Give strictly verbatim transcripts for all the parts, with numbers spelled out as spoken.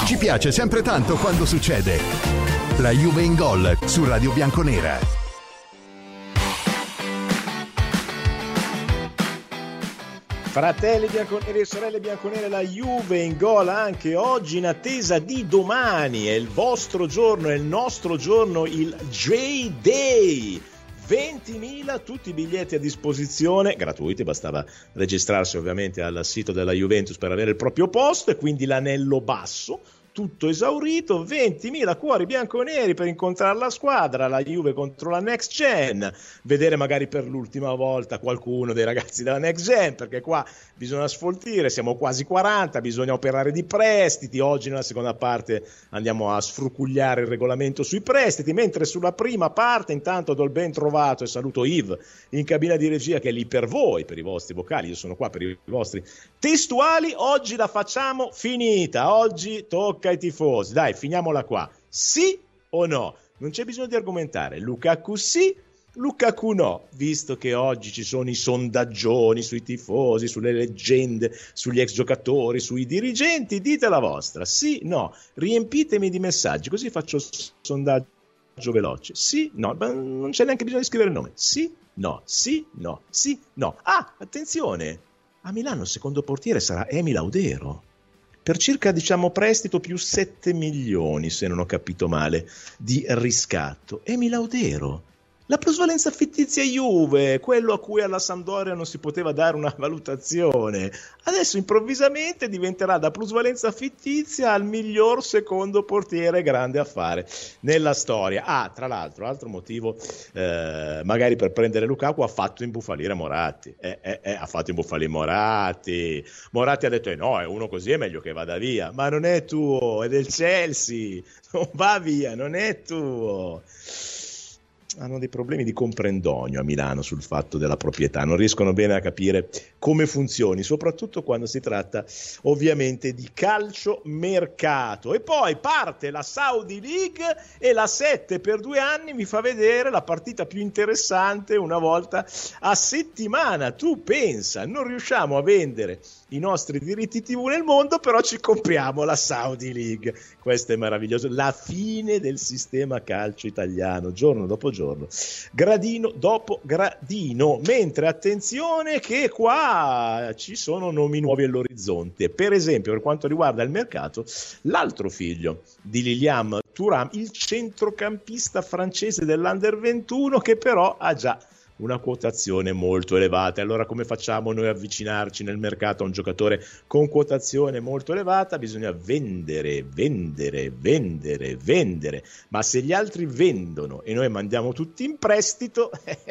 Ci piace sempre tanto quando succede. La Juve in gol su Radio Bianconera. Fratelli bianconeri e sorelle bianconere, la Juve in gol anche oggi in attesa di domani. È il vostro giorno, è il nostro giorno, il J-Day. ventimila, tutti i biglietti a disposizione, gratuiti, bastava registrarsi ovviamente al sito della Juventus per avere il proprio posto, e quindi l'anello basso, tutto esaurito, ventimila cuori bianconeri per incontrare la squadra, la Juve contro la Next Gen, vedere magari per l'ultima volta qualcuno dei ragazzi della Next Gen, perché qua bisogna sfoltire, siamo quasi quaranta, bisogna operare di prestiti. Oggi nella seconda parte andiamo a sfrucugliare il regolamento sui prestiti, mentre sulla prima parte intanto do il ben trovato e saluto Yves in cabina di regia, che è lì per voi, per i vostri vocali, io sono qua per i vostri testuali. Oggi la facciamo finita, oggi tocca ai tifosi, dai, finiamola qua, sì o no? Non c'è bisogno di argomentare, Lukaku sì, Lukaku no, visto che oggi ci sono i sondaggioni sui tifosi, sulle leggende, sugli ex giocatori, sui dirigenti, dite la vostra, sì, no, riempitemi di messaggi, così faccio il sondaggio veloce, sì, no, non c'è neanche bisogno di scrivere il nome, sì, no, sì, no, sì, no. Ah, attenzione, a Milano il secondo portiere sarà Emi Laudero, per circa, diciamo, prestito più sette milioni, se non ho capito male, di riscatto. Emi Laudero, la plusvalenza fittizia Juve, quello a cui alla Sampdoria non si poteva dare una valutazione, adesso improvvisamente diventerà da plusvalenza fittizia al miglior secondo portiere, grande affare nella storia. Ah, tra l'altro, altro motivo, eh, magari per prendere Lukaku, ha fatto imbufalire Moratti, eh, eh, eh, ha fatto imbufalire Moratti, Moratti ha detto eh no, è uno così è meglio che vada via, ma non è tuo, è del Chelsea, non va via, non è tuo. Hanno dei problemi di comprendonio a Milano sul fatto della proprietà, non riescono bene a capire come funzioni, soprattutto quando si tratta ovviamente di calciomercato. E poi parte la Saudi League e la sette per due anni mi fa vedere la partita più interessante una volta a settimana. Tu pensa, non riusciamo a vendere i nostri diritti tivù nel mondo, però ci compriamo la Saudi League. Questo è meraviglioso, la fine del sistema calcio italiano, giorno dopo giorno, gradino dopo gradino, mentre attenzione che qua ci sono nomi nuovi all'orizzonte. Per esempio, per quanto riguarda il mercato, l'altro figlio di Lilian Thuram, il centrocampista francese dell'Under ventuno, che però ha già una quotazione molto elevata. Allora come facciamo noi a avvicinarci nel mercato a un giocatore con quotazione molto elevata? Bisogna vendere, vendere, vendere, vendere, ma se gli altri vendono e noi mandiamo tutti in prestito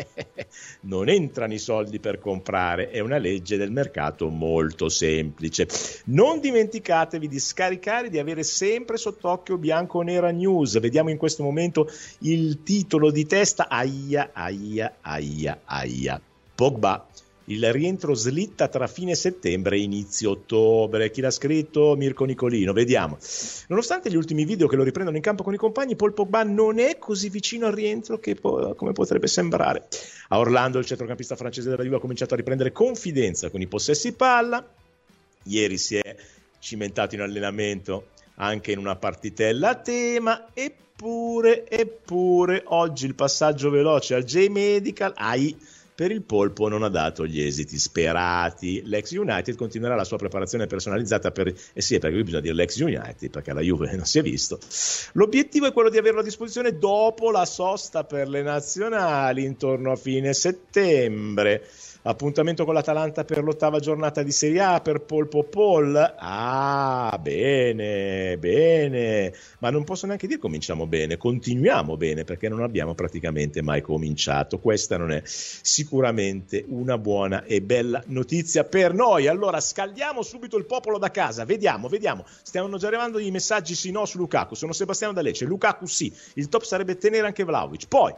non entrano i soldi per comprare. È una legge del mercato molto semplice. Non dimenticatevi di scaricare, di avere sempre sott'occhio Bianconera News. Vediamo in questo momento il titolo di testa, aia aia aia aia, Pogba, il rientro slitta tra fine settembre e inizio ottobre. Chi l'ha scritto? Mirko Nicolino. Vediamo. Nonostante gli ultimi video che lo riprendono in campo con i compagni, Paul Pogba non è così vicino al rientro che po- come potrebbe sembrare. A Orlando il centrocampista francese della Juve ha cominciato a riprendere confidenza con i possessi palla. Ieri si è cimentato in allenamento anche in una partitella a tema, eppure, eppure oggi il passaggio veloce al J-Medical ai, per il polpo non ha dato gli esiti sperati. L'ex United continuerà la sua preparazione personalizzata per, eh sì, perché qui bisogna dire l'ex United perché la Juve non si è visto. L'obiettivo è quello di averlo a disposizione dopo la sosta per le nazionali intorno a fine settembre. Appuntamento con l'Atalanta per l'ottava giornata di Serie A per Paul Popol. Ah, bene, bene. Ma non posso neanche dire cominciamo bene, continuiamo bene, perché non abbiamo praticamente mai cominciato. Questa non è sicuramente una buona e bella notizia per noi. Allora scaldiamo subito il popolo da casa. Vediamo, vediamo. Stiamo già arrivando i messaggi sì no su Lukaku. Sono Sebastiano da Lecce. Lukaku sì. Il top sarebbe tenere anche Vlahovic. Poi,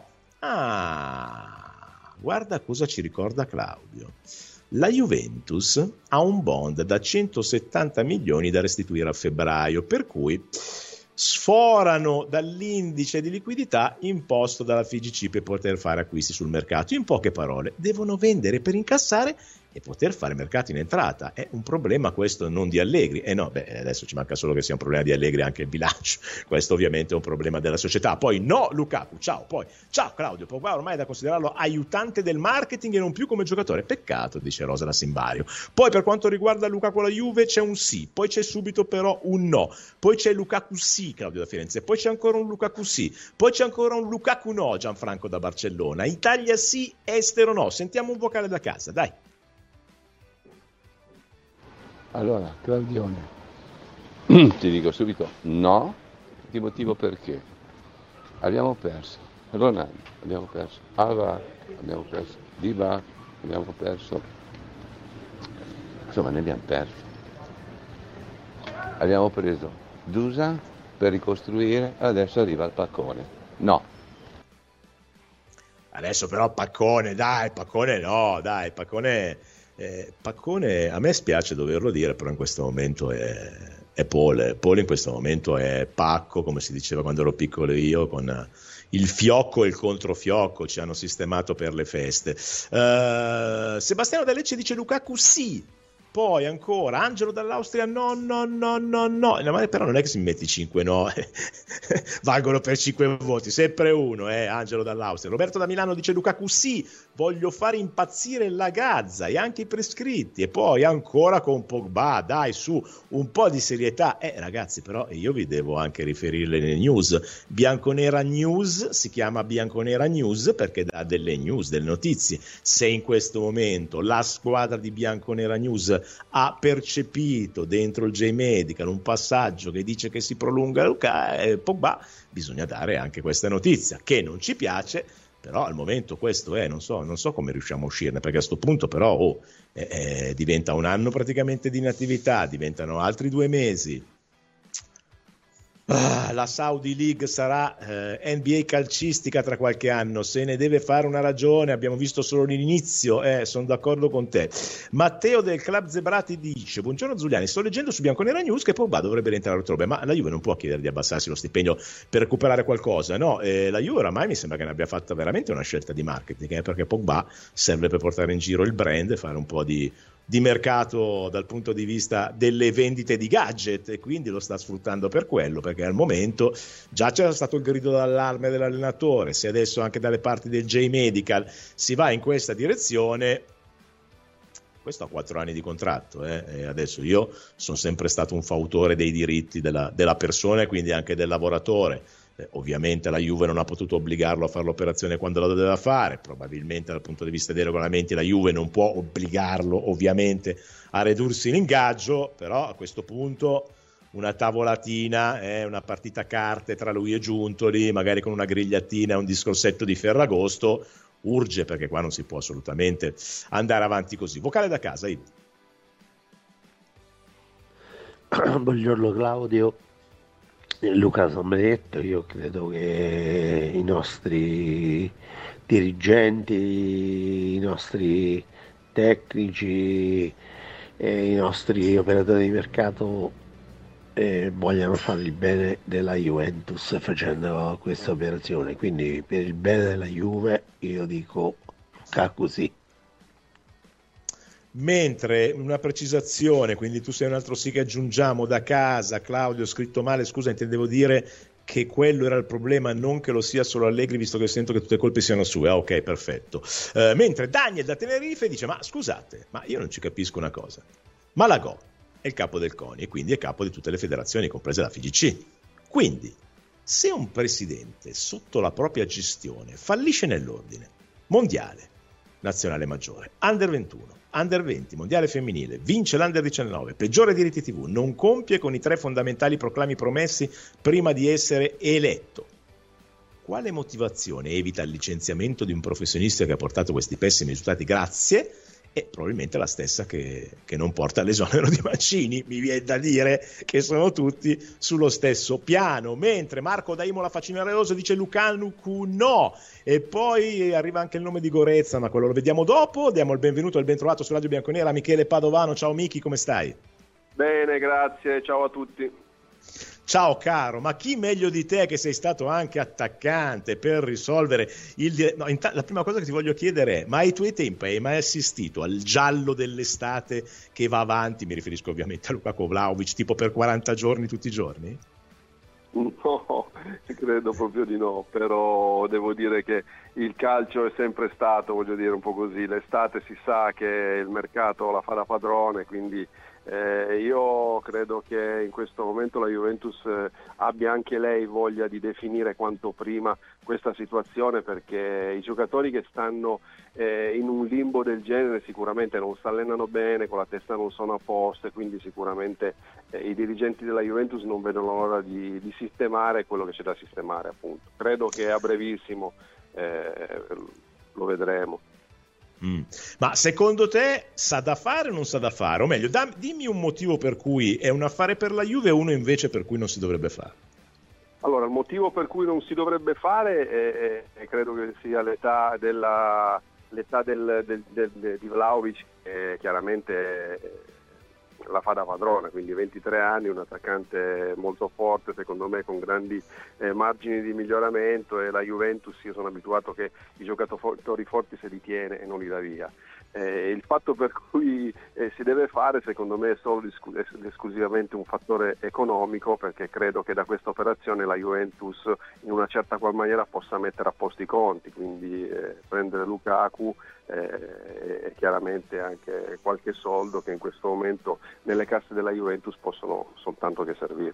ah... guarda cosa ci ricorda Claudio. La Juventus ha un bond da centosettanta milioni da restituire a febbraio, per cui sforano dall'indice di liquidità imposto dalla F I G C per poter fare acquisti sul mercato. In poche parole, devono vendere per incassare e poter fare mercato in entrata. È un problema questo non di Allegri, e eh no, beh, adesso ci manca solo che sia un problema di Allegri anche il bilancio, questo ovviamente è un problema della società. Poi no Lukaku, ciao, poi ciao Claudio, Pogba ormai è da considerarlo aiutante del marketing e non più come giocatore, peccato, dice Rosa da Simbario. Poi per quanto riguarda Lukaku alla Juve c'è un sì, poi c'è subito però un no, poi c'è Lukaku sì, Claudio da Firenze, poi c'è ancora un Lukaku sì, poi c'è ancora un Lukaku no, Gianfranco da Barcellona, Italia sì, estero no. Sentiamo un vocale da casa, dai. Allora, Claudione, ti dico subito no, di motivo perché abbiamo perso Ronaldo, abbiamo perso Alvaro, abbiamo perso Dybala, abbiamo perso, insomma ne abbiamo perso. Abbiamo preso Dusan per ricostruire, adesso arriva il paccone. No. Adesso però Paccone, dai, Paccone no, dai, Paccone... Eh, Paccone, a me spiace doverlo dire, però in questo momento è, è Paul. Paul in questo momento è Pacco, come si diceva quando ero piccolo io, con il fiocco e il controfiocco, ci hanno sistemato per le feste. Uh, Sebastiano da Lecce dice Lukaku sì. Poi ancora Angelo dall'Austria no, no, no, no, no, no, però non è che si metti cinque no, valgono per cinque voti, sempre uno, eh, Angelo dall'Austria. Roberto da Milano dice Lukaku sì, voglio fare impazzire la Gazza e anche i prescritti. E poi ancora con Pogba, dai su, un po' di serietà. Eh ragazzi, però io vi devo anche riferire le news. Bianconera News si chiama Bianconera News perché dà delle news, delle notizie. Se in questo momento la squadra di Bianconera News ha percepito dentro il J-Medical un passaggio che dice che si prolunga Luka, eh, Pogba, bisogna dare anche questa notizia, che non ci piace, però al momento questo è, non so, non so come riusciamo a uscirne, perché a sto punto però oh, eh, eh, diventa un anno praticamente di inattività, diventano altri due mesi. Ah, la Saudi League sarà eh, N B A calcistica tra qualche anno, se ne deve fare una ragione, abbiamo visto solo l'inizio, eh, sono d'accordo con te. Matteo del Club Zebrati dice buongiorno Zuliani, sto leggendo su Bianconera News che Pogba dovrebbe rientrare altrove, ma la Juve non può chiedere di abbassarsi lo stipendio per recuperare qualcosa, no? Eh, la Juve oramai mi sembra che ne abbia fatta veramente una scelta di marketing, eh, perché Pogba serve per portare in giro il brand e fare un po' di di mercato dal punto di vista delle vendite di gadget, e quindi lo sta sfruttando per quello, perché al momento già c'era stato il grido d'allarme dell'allenatore, se adesso anche dalle parti del J-Medical si va in questa direzione, questo ha quattro anni di contratto, eh? E adesso io sono sempre stato un fautore dei diritti della, della persona e quindi anche del lavoratore. Eh, ovviamente la Juve non ha potuto obbligarlo a fare l'operazione quando la doveva fare, probabilmente dal punto di vista dei regolamenti la Juve non può obbligarlo ovviamente a ridursi l'ingaggio, però a questo punto una tavolatina, eh, una partita a carte tra lui e Giuntoli, magari con una grigliatina e un discorsetto di Ferragosto, urge, perché qua non si può assolutamente andare avanti così. Vocale da casa, Ivo. Buongiorno Claudio. Luca Sombretto, io credo che i nostri dirigenti, i nostri tecnici e i nostri operatori di mercato eh, vogliano fare il bene della Juventus facendo questa operazione, quindi per il bene della Juve io dico Lukaku sì. Mentre una precisazione, quindi tu sei un altro sì che aggiungiamo da casa, Claudio, ho scritto male, scusa, intendevo dire che quello era il problema, non che lo sia solo Allegri, visto che sento che tutte le colpe siano sue. Ah, ok, perfetto. Uh, mentre Daniel da Tenerife dice, ma scusate, ma io non ci capisco una cosa, Malagò è il capo del CONI e quindi è capo di tutte le federazioni, comprese la F I G C. Quindi, se un presidente sotto la propria gestione fallisce nell'ordine mondiale, nazionale maggiore, under ventuno, under venti, mondiale femminile, vince l'under diciannove, peggiore diritti tivù, non compie con i tre fondamentali proclami promessi prima di essere eletto, quale motivazione evita il licenziamento di un professionista che ha portato questi pessimi risultati? Grazie. E probabilmente la stessa che, che non porta all'esonero di Mancini, mi viene da dire che sono tutti sullo stesso piano, mentre Marco da Imola Facineroso dice Lukaku no, e poi arriva anche il nome di Goretzka, ma quello lo vediamo dopo. Diamo il benvenuto e il bentrovato su Radio Bianconera a Michele Padovano. Ciao Michi, come stai? Bene, grazie, ciao a tutti. Ciao caro, ma chi meglio di te che sei stato anche attaccante per risolvere il... No, int- la prima cosa che ti voglio chiedere è, ma ai tuoi tempi hai mai assistito al giallo dell'estate che va avanti, mi riferisco ovviamente a Lukaku Vlahovic, tipo per quaranta giorni tutti i giorni? No, credo proprio di no, però devo dire che il calcio è sempre stato, voglio dire, un po' così, l'estate si sa che il mercato la fa da padrone, quindi eh, io credo che in questo momento la Juventus eh, abbia anche lei voglia di definire quanto prima questa situazione, perché i giocatori che stanno eh, in un limbo del genere sicuramente non si allenano bene, con la testa non sono a posto, e quindi sicuramente eh, i dirigenti della Juventus non vedono l'ora di, di sistemare quello che c'è da sistemare, appunto. Credo che a brevissimo eh, lo vedremo. Mm. Ma secondo te sa da fare o non sa da fare? O meglio, dam, dimmi un motivo per cui è un affare per la Juve e uno invece per cui non si dovrebbe fare. Allora, il motivo per cui non si dovrebbe fare è, è, credo che sia l'età della l'età del, del, del, del, di Vlahovic, che chiaramente la fa da padrone, quindi ventitré anni, un attaccante molto forte, secondo me con grandi eh, margini di miglioramento, e la Juventus, io sono abituato che i giocatori forti se li tiene e non li dà via. Eh, il fatto per cui eh, si deve fare, secondo me, è solo ed esclusivamente un fattore economico, perché credo che da questa operazione la Juventus in una certa qual maniera possa mettere a posto i conti, quindi eh, prendere Lukaku eh, e chiaramente anche qualche soldo che in questo momento nelle casse della Juventus possono soltanto che servire.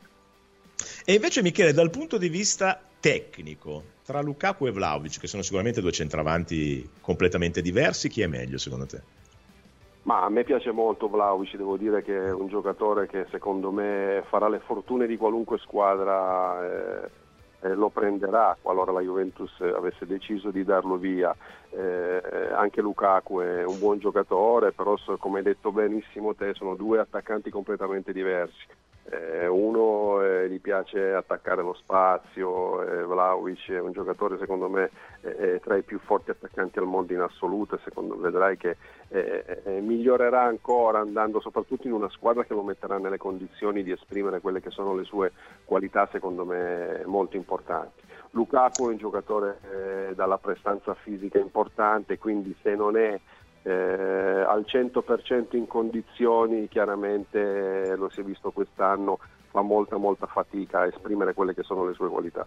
E invece Michele, dal punto di vista tecnico, tra Lukaku e Vlahovic, che sono sicuramente due centravanti completamente diversi, chi è meglio secondo te? Ma a me piace molto Vlahovic, devo dire che è un giocatore che secondo me farà le fortune di qualunque squadra eh, eh, lo prenderà qualora la Juventus avesse deciso di darlo via. Eh, anche Lukaku è un buon giocatore, però come hai detto benissimo te, sono due attaccanti completamente diversi. Eh, uno eh, gli piace attaccare lo spazio, eh, Vlahovic è un giocatore secondo me eh, tra i più forti attaccanti al mondo in assoluto, e secondo me vedrai che eh, eh, migliorerà ancora andando soprattutto in una squadra che lo metterà nelle condizioni di esprimere quelle che sono le sue qualità secondo me molto importanti. Lukaku è un giocatore eh, dalla prestanza fisica importante, quindi se non è Eh, al cento per cento in condizioni, chiaramente eh, lo si è visto quest'anno, fa molta molta fatica a esprimere quelle che sono le sue qualità.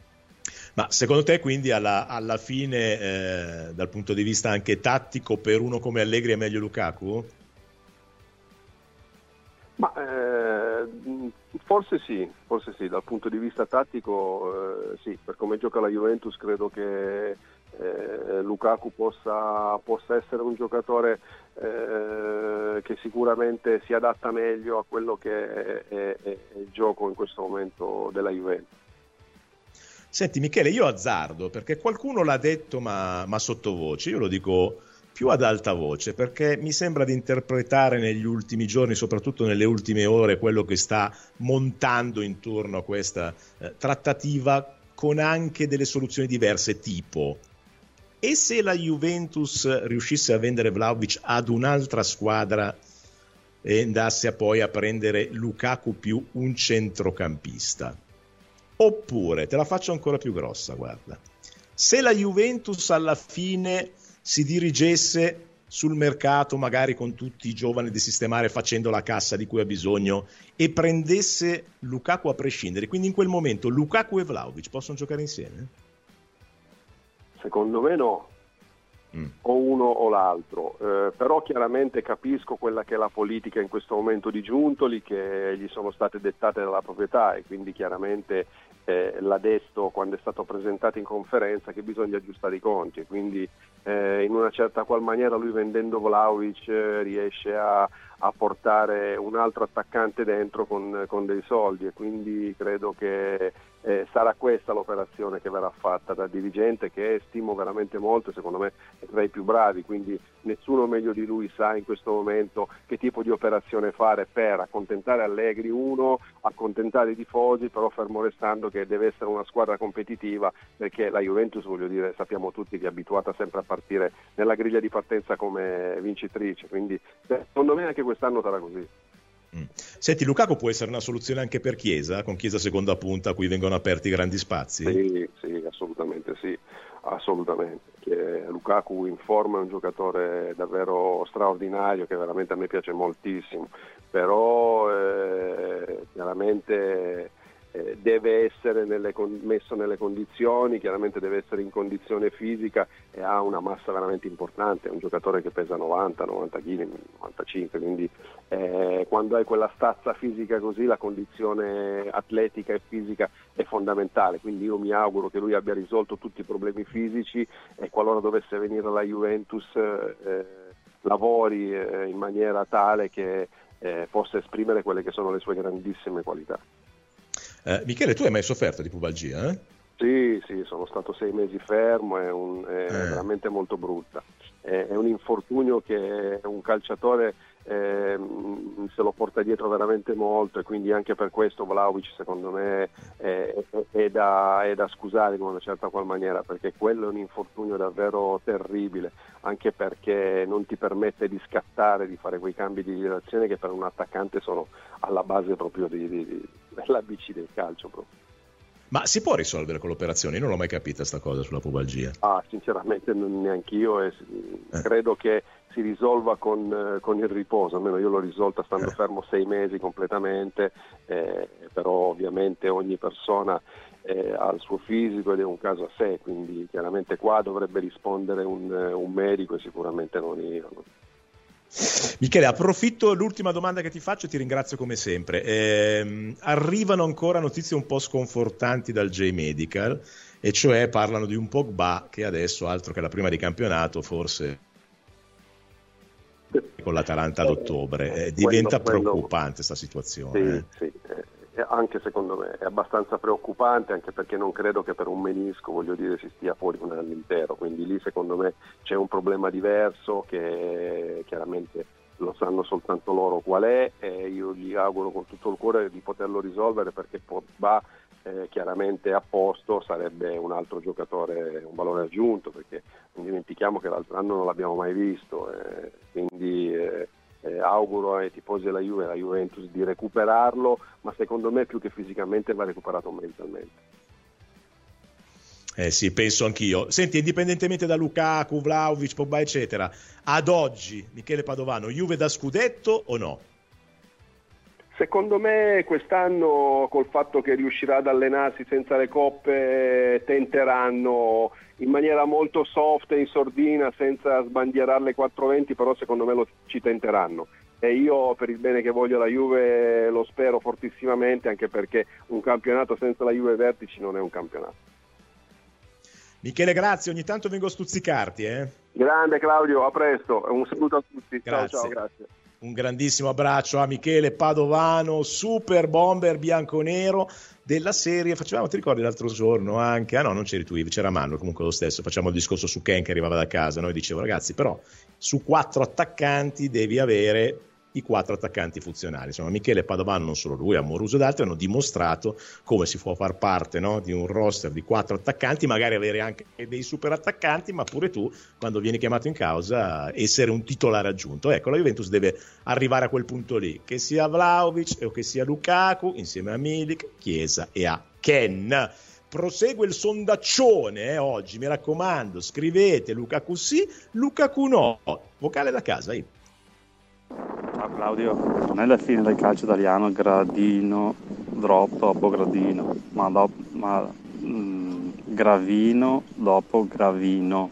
Ma secondo te quindi alla, alla fine eh, dal punto di vista anche tattico, per uno come Allegri è meglio Lukaku? Ma eh, forse sì, forse sì, dal punto di vista tattico eh, sì, per come gioca la Juventus credo che Eh, Lukaku possa, possa essere un giocatore eh, che sicuramente si adatta meglio a quello che è, è, è il gioco in questo momento della Juventus. Senti Michele, io azzardo perché qualcuno l'ha detto ma, ma sottovoce, io lo dico più ad alta voce perché mi sembra di interpretare negli ultimi giorni, soprattutto nelle ultime ore, quello che sta montando intorno a questa eh, trattativa, con anche delle soluzioni diverse, tipo: e se la Juventus riuscisse a vendere Vlahovic ad un'altra squadra e andasse a poi a prendere Lukaku più un centrocampista? Oppure, te la faccio ancora più grossa, guarda, se la Juventus alla fine si dirigesse sul mercato, magari con tutti i giovani di sistemare, facendo la cassa di cui ha bisogno, e prendesse Lukaku a prescindere, quindi in quel momento Lukaku e Vlahovic possono giocare insieme? Secondo me no, mm. o uno o l'altro, eh, però chiaramente capisco quella che è la politica in questo momento di Giuntoli, che gli sono state dettate dalla proprietà, e quindi chiaramente eh, l'ha detto quando è stato presentato in conferenza che bisogna aggiustare i conti, e quindi eh, in una certa qual maniera lui, vendendo Vlahovic, eh, riesce a, a portare un altro attaccante dentro con, con dei soldi, e quindi credo che Eh, sarà questa l'operazione che verrà fatta dal dirigente, che stimo veramente molto e secondo me è tra i più bravi, quindi nessuno meglio di lui sa in questo momento che tipo di operazione fare per accontentare Allegri, uno, accontentare i tifosi, però fermo restando che deve essere una squadra competitiva, perché la Juventus, voglio dire, sappiamo tutti che è abituata sempre a partire nella griglia di partenza come vincitrice, quindi secondo me anche quest'anno sarà così. Mm. Senti, Lukaku può essere una soluzione anche per Chiesa, con Chiesa seconda punta a cui vengono aperti grandi spazi? Sì, sì, assolutamente sì, assolutamente. Che Lukaku in forma è un giocatore davvero straordinario, che veramente a me piace moltissimo, però eh, chiaramente eh, deve essere nelle, messo nelle condizioni, chiaramente deve essere in condizione fisica e ha una massa veramente importante, è un giocatore che pesa novanta novanta chili, novantacinque, quindi eh, quando hai quella stazza fisica così la condizione atletica e fisica è fondamentale, quindi io mi auguro che lui abbia risolto tutti i problemi fisici e qualora dovesse venire alla Juventus eh, lavori eh, in maniera tale che eh, possa esprimere quelle che sono le sue grandissime qualità. Eh, Michele, tu hai mai sofferto di pubalgia? Eh? Sì, sì, sono stato sei mesi fermo, è, un, è eh. veramente molto brutta. È, è un infortunio che un calciatore eh, se lo porta dietro veramente molto e quindi anche per questo Vlahovic secondo me è, è, è, da, è da scusare in una certa qual maniera, perché quello è un infortunio davvero terribile, anche perché non ti permette di scattare, di fare quei cambi di direzione che per un attaccante sono alla base proprio di, di, di, dell'A B C del calcio proprio. Ma si può risolvere con l'operazione? Io non l'ho mai capita sta cosa sulla pubalgia. Ah, sinceramente non neanch'io e eh. credo che si risolva con, eh, con il riposo, almeno io l'ho risolta stando eh. fermo sei mesi completamente, eh, però ovviamente ogni persona eh, ha il suo fisico ed è un caso a sé, quindi chiaramente qua dovrebbe rispondere un, un medico e sicuramente non io. No? Michele, approfitto, l'ultima domanda che ti faccio e ti ringrazio come sempre. Eh, arrivano ancora notizie un po' sconfortanti dal J-Medical, e cioè parlano di un Pogba che adesso, altro che la prima di campionato, forse con l'Atalanta ad ottobre, eh, diventa quello, preoccupante questa situazione. Sì, eh. sì. Anche secondo me è abbastanza preoccupante, anche perché non credo che per un menisco, voglio dire, si stia fuori un anno intero, quindi lì secondo me c'è un problema diverso che chiaramente lo sanno soltanto loro qual è, e io gli auguro con tutto il cuore di poterlo risolvere, perché Pogba eh, chiaramente a posto sarebbe un altro giocatore, un valore aggiunto, perché non dimentichiamo che l'altro anno non l'abbiamo mai visto, eh, quindi eh, Eh, auguro ai tifosi della Juve e alla Juventus di recuperarlo, ma secondo me più che fisicamente va recuperato mentalmente. Eh sì, penso anch'io. Senti, indipendentemente da Lukaku, Vlahovic, Pogba eccetera, ad oggi Michele Padovano, Juve da scudetto o no? Secondo me quest'anno, col fatto che riuscirà ad allenarsi senza le coppe, tenteranno in maniera molto soft e in sordina, senza sbandierare le quattrocentoventi, però secondo me lo, ci tenteranno. E io, per il bene che voglio alla Juve, lo spero fortissimamente, anche perché un campionato senza la Juve vertici non è un campionato. Michele, grazie, ogni tanto vengo a stuzzicarti. Eh? Grande Claudio, a presto, un saluto a tutti. Grazie. Ciao, ciao, grazie. Un grandissimo abbraccio a Michele Padovano, super bomber bianconero della serie. Facevamo, ti ricordi l'altro giorno anche, ah no, non c'eri tu, c'era Manu, comunque lo stesso, facciamo il discorso su Ken che arrivava da casa, noi dicevo ragazzi, però su quattro attaccanti devi avere i quattro attaccanti funzionali. Insomma, Michele Padovano, non solo lui, Amoruso ed altri hanno dimostrato come si può far parte, no, di un roster di quattro attaccanti, magari avere anche dei super attaccanti, ma pure tu, quando vieni chiamato in causa, essere un titolare aggiunto. Ecco, la Juventus deve arrivare a quel punto lì, che sia Vlahovic o che sia Lukaku, insieme a Milik, Chiesa e a Ken. Prosegue il sondaccione eh, oggi, mi raccomando, scrivete Lukaku sì, Lukaku no. Vocale da casa, io. Ciao Claudio, non è la fine del calcio italiano, gradino, drop dopo gradino, ma, dopo, ma mh, gravino dopo gravino.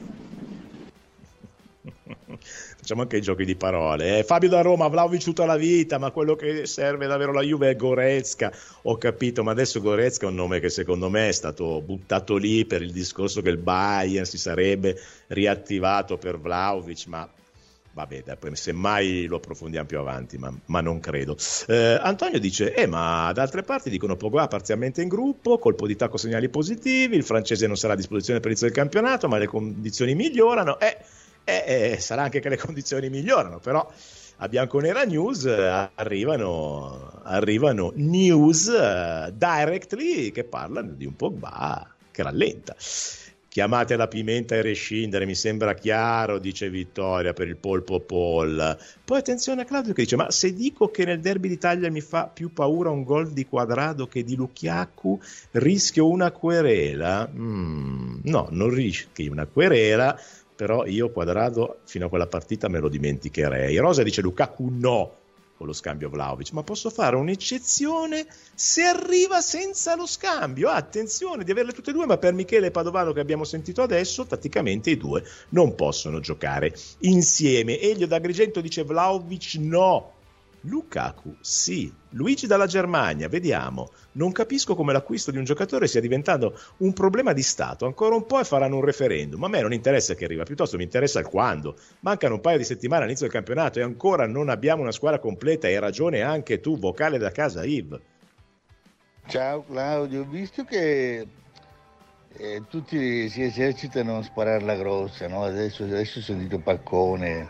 Facciamo anche i giochi di parole. Eh, Fabio da Roma, Vlahovic tutta la vita, ma quello che serve davvero la Juve è Goretzka. Ho capito, ma adesso Goretzka è un nome che secondo me è stato buttato lì per il discorso che il Bayern si sarebbe riattivato per Vlahovic, ma vabbè, dai, semmai lo approfondiamo più avanti, ma, ma non credo. Eh, Antonio dice, eh ma da altre parti dicono Pogba parzialmente in gruppo, colpo di tacco, segnali positivi, il francese non sarà a disposizione per l'inizio del campionato, ma le condizioni migliorano. Eh, eh, eh, sarà anche che le condizioni migliorano, però a Bianconera News eh, arrivano, arrivano news eh, directly che parlano di un Pogba che rallenta. chiamate la pimenta e rescindere, mi sembra chiaro, dice Vittoria per il polpo Paul. Poi attenzione a Claudio che dice, ma se dico che nel derby d'Italia mi fa più paura un gol di Quadrado che di Lukaku, rischio una querela? Mm, no, non rischi una querela, però io Quadrado fino a quella partita me lo dimenticherei. Rosa dice Lukaku no, con lo scambio Vlahovic, ma posso fare un'eccezione se arriva senza lo scambio. Ah, attenzione di averle tutte e due, ma per Michele Padovano che abbiamo sentito adesso, tatticamente i due non possono giocare insieme. Elio da Agrigento dice Vlahovic no, Lukaku sì. Luigi dalla Germania, vediamo, non capisco come l'acquisto di un giocatore sia diventato un problema di Stato, ancora un po' e faranno un referendum, a me non interessa che arriva, piuttosto mi interessa il quando, mancano un paio di settimane all'inizio del campionato e ancora non abbiamo una squadra completa, hai ragione anche tu, vocale da casa Yves. Ciao Claudio, visto che eh, tutti si esercitano a sparare la grossa, no? adesso, adesso ho sentito Paccone,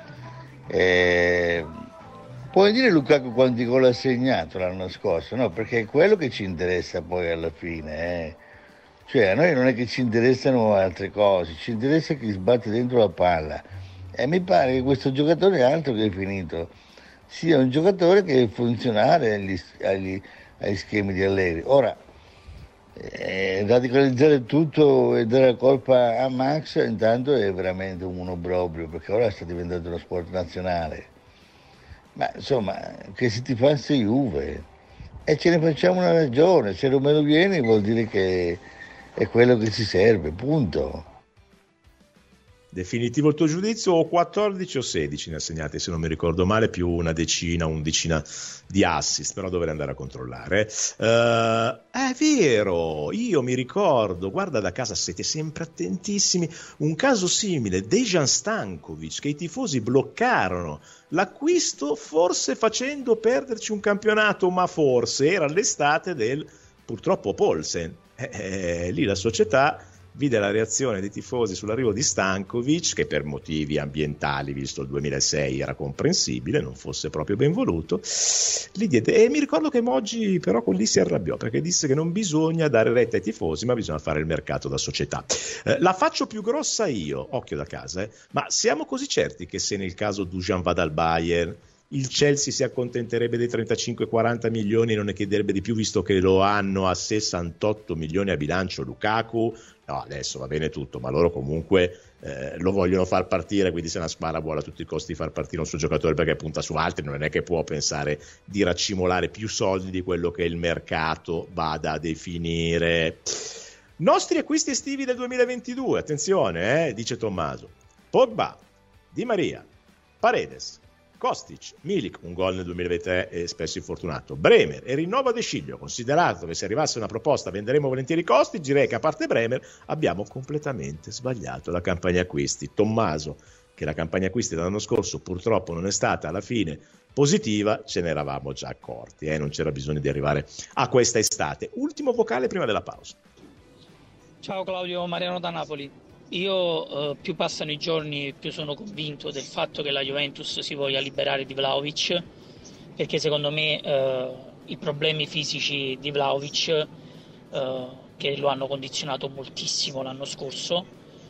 eh, puoi dire Lukaku quanti gol ha segnato l'anno scorso? No, perché è quello che ci interessa poi alla fine. Eh. Cioè a noi non è che ci interessano altre cose, ci interessa chi sbatte dentro la palla. E mi pare che questo giocatore, altro che è finito, sia un giocatore che è funzionale agli, agli, agli schemi di Allegri. Ora, eh, radicalizzare tutto e dare la colpa a Max intanto è veramente un obbrobrio, perché ora sta diventando uno sport nazionale. Ma insomma, che si ti fa sei Juve e ce ne facciamo una ragione, se Romero viene vuol dire che è quello che ci serve, punto. Definitivo il tuo giudizio, o quattordici o sedici ne ha segnati se non mi ricordo male, più una decina, undicina di assist, però dovrei andare a controllare. Uh, è vero, io mi ricordo, guarda da casa siete sempre attentissimi, un caso simile, Dejan Stankovic, che i tifosi bloccarono l'acquisto forse facendo perderci un campionato, ma forse era l'estate del purtroppo Poulsen, eh, eh, lì la società vide la reazione dei tifosi sull'arrivo di Stankovic, che per motivi ambientali, visto il duemilasei, era comprensibile, non fosse proprio ben voluto, gli diede, e mi ricordo che Moggi però con lì si arrabbiò, perché disse che non bisogna dare retta ai tifosi, ma bisogna fare il mercato da società. Eh, la faccio più grossa io, occhio da casa, eh, ma siamo così certi che se nel caso Dusan vada al Bayern, il Chelsea si accontenterebbe dei trentacinque quaranta milioni e non ne chiederebbe di più, visto che lo hanno a sessantotto milioni a bilancio Lukaku? No, adesso va bene tutto, ma loro comunque eh, lo vogliono far partire, quindi se una squadra vuole a tutti i costi far partire un suo giocatore perché punta su altri, non è che può pensare di raccimolare più soldi di quello che il mercato vada a definire. Nostri acquisti estivi del duemilaventidue, attenzione, eh, dice Tommaso: Pogba, Di Maria, Paredes, Kostic, Milik, un gol nel duemilaventitré e spesso infortunato, Bremer e rinnova De Sciglio. Considerato che se arrivasse una proposta venderemo volentieri Kostic, direi che a parte Bremer abbiamo completamente sbagliato la campagna acquisti. Tommaso, che la campagna acquisti dell'anno scorso purtroppo non è stata alla fine positiva, ce ne eravamo già accorti, eh? Non c'era bisogno di arrivare a questa estate. Ultimo vocale prima della pausa. Ciao Claudio, Mariano da Napoli. Io eh, più passano i giorni più sono convinto del fatto che la Juventus si voglia liberare di Vlahovic, perché secondo me eh, i problemi fisici di Vlahovic eh, che lo hanno condizionato moltissimo l'anno scorso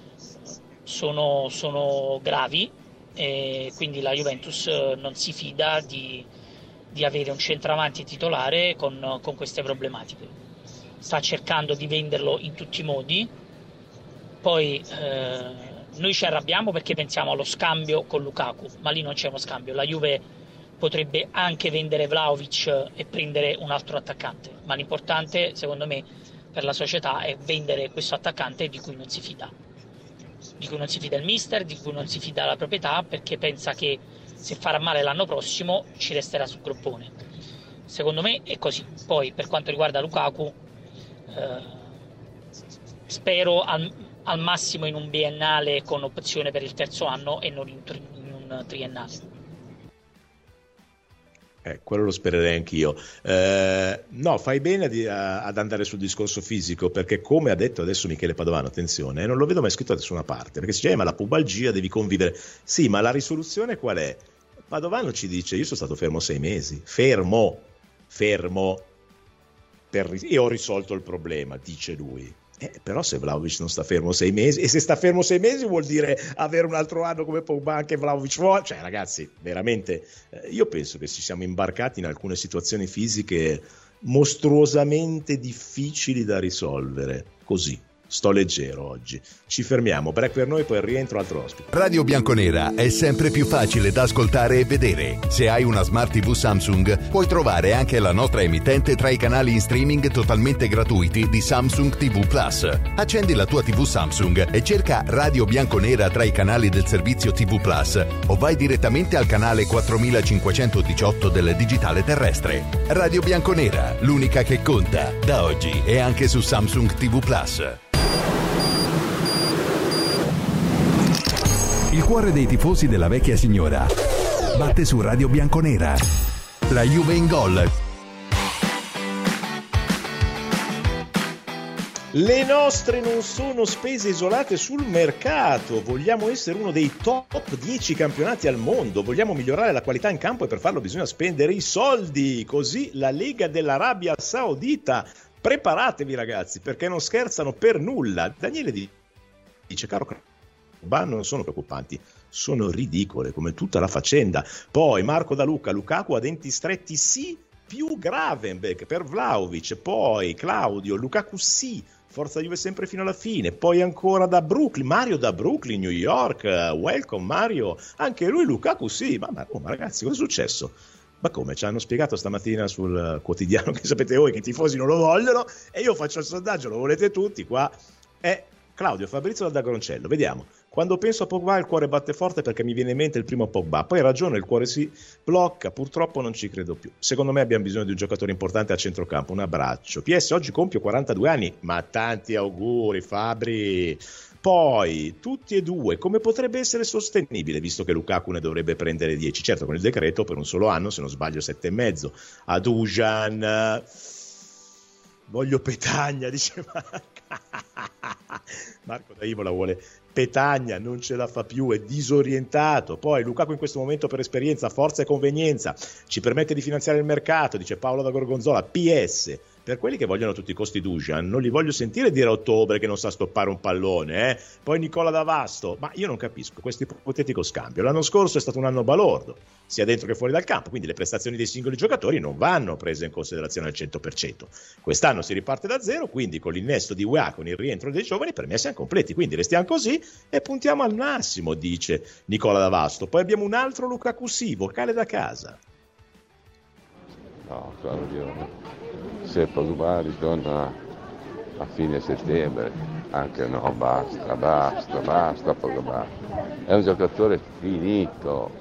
sono, sono gravi, e quindi la Juventus non si fida di, di avere un centravanti titolare con, con queste problematiche. Sta cercando di venderlo in tutti i modi. Poi eh, noi ci arrabbiamo perché pensiamo allo scambio con Lukaku, ma lì non c'è uno scambio. La Juve potrebbe anche vendere Vlahovic e prendere un altro attaccante, ma l'importante secondo me per la società è vendere questo attaccante di cui non si fida, di cui non si fida il mister, di cui non si fida la proprietà, perché pensa che se farà male l'anno prossimo ci resterà sul groppone. Secondo me è così. Poi per quanto riguarda Lukaku, eh, spero al al massimo in un biennale con opzione per il terzo anno e non in, tri- in un triennale. Eh, quello lo spererei anch'io. Eh, no, fai bene di, a, ad andare sul discorso fisico, perché come ha detto adesso Michele Padovano, attenzione, eh, non lo vedo mai scritto da nessuna parte, perché si dice eh, ma la pubalgia devi convivere. Sì, ma la risoluzione qual è? Padovano ci dice: io sono stato fermo sei mesi, fermo, fermo, per, e ho risolto il problema, dice lui. Eh, però se Vlahovic non sta fermo sei mesi, e se sta fermo sei mesi vuol dire avere un altro anno come Pogba anche Vlahovic vuole, cioè ragazzi veramente eh, io penso che ci siamo imbarcati in alcune situazioni fisiche mostruosamente difficili da risolvere. Così sto leggero oggi. Ci fermiamo, break per noi, poi rientro altro ospite. Radio Bianconera è sempre più facile da ascoltare e vedere. Se hai una Smart tivù Samsung, puoi trovare anche la nostra emittente tra i canali in streaming totalmente gratuiti di Samsung tivù Plus. Accendi la tua tivù Samsung e cerca Radio Bianconera tra i canali del servizio tivù Plus o vai direttamente al canale quattromilacinquecentodiciotto del digitale terrestre. Radio Bianconera, l'unica che conta. Da oggi è anche su Samsung tivù Plus. Il cuore dei tifosi della vecchia signora batte su Radio Bianconera. La Juve in gol. Le nostre non sono spese isolate sul mercato, vogliamo essere uno dei top dieci campionati al mondo, vogliamo migliorare la qualità in campo e per farlo bisogna spendere i soldi, così la Lega dell'Arabia Saudita. Preparatevi ragazzi, perché non scherzano per nulla. Daniele dice, caro Ba non sono preoccupanti, sono ridicole come tutta la faccenda. Poi Marco Da Luca, Lukaku a denti stretti sì, più Gravenberch per Vlahovic. Poi Claudio, Lukaku sì, forza Juve sempre fino alla fine. Poi ancora da Brooklyn, Mario da Brooklyn, New York, welcome Mario, anche lui Lukaku sì. Ma, ma, oh, ma ragazzi, cosa è successo? Ma come? Ci hanno spiegato stamattina sul quotidiano che sapete voi che i tifosi non lo vogliono e io faccio il sondaggio, lo volete tutti qua. È Claudio Fabrizio da Groncello, vediamo. Quando penso a Pogba il cuore batte forte perché mi viene in mente il primo Pogba, poi ragione, il cuore si blocca, purtroppo non ci credo più. Secondo me abbiamo bisogno di un giocatore importante a centrocampo, un abbraccio. P S oggi compio quarantadue anni, ma tanti auguri Fabri. Poi, tutti e due, come potrebbe essere sostenibile, visto che Lukaku ne dovrebbe prendere dieci? Certo, con il decreto per un solo anno, se non sbaglio sette e mezzo. A Dujan, voglio Petagna, dice Marco. Marco da Imola vuole Petagna, non ce la fa più, è disorientato. Poi Lukaku in questo momento per esperienza, forza e convenienza ci permette di finanziare il mercato, dice Paolo da Gorgonzola. P S per quelli che vogliono a tutti i costi Dujan, non li voglio sentire dire a ottobre che non sa stoppare un pallone, eh? Poi Nicola D'Avasto, ma io non capisco questo ipotetico scambio. L'anno scorso è stato un anno balordo, sia dentro che fuori dal campo, quindi le prestazioni dei singoli giocatori non vanno prese in considerazione al cento per cento. Quest'anno si riparte da zero, quindi con l'innesto di U E A, con il rientro dei giovani, per me siamo completi, quindi restiamo così e puntiamo al massimo, dice Nicola D'Avasto. Poi abbiamo un altro Lukaku sì, vocale da casa. No, Claudio, se Pogba ritorna a fine settembre, anche no, basta, basta, basta Pogba. È un giocatore finito.